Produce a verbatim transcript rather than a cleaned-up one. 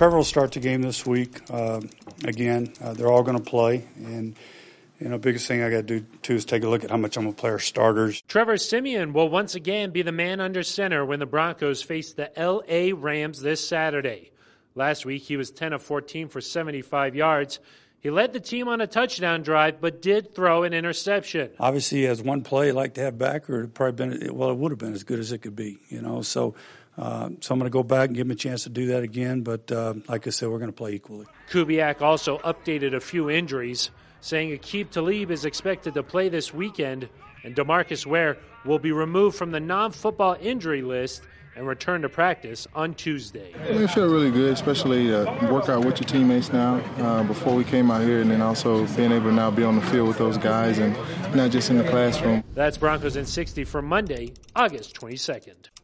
Trevor will start the game this week. Uh, again, uh, they're all going to play, and you know, biggest thing I got to do too is take a look at how much I'm going to play our starters. Trevor Siemian will once again be the man under center when the Broncos face the L A Rams this Saturday. Last week, he was ten of fourteen for seventy-five yards. He led the team on a touchdown drive, but did throw an interception. Obviously, he has one play he'd like to have back, or it probably been well, it would have been as good as it could be, you know. So, uh, so I'm going to go back and give him a chance to do that again. But uh, like I said, we're going to play equally. Kubiak also updated a few injuries, saying Aqib Talib is expected to play this weekend, and DeMarcus Ware will be removed from the non-football injury list and return to practice on Tuesday. I feel really good, especially uh, work out with your teammates now uh, before we came out here, and then also being able to now be on the field with those guys and not just in the classroom. That's Broncos in sixty for Monday, August twenty-second.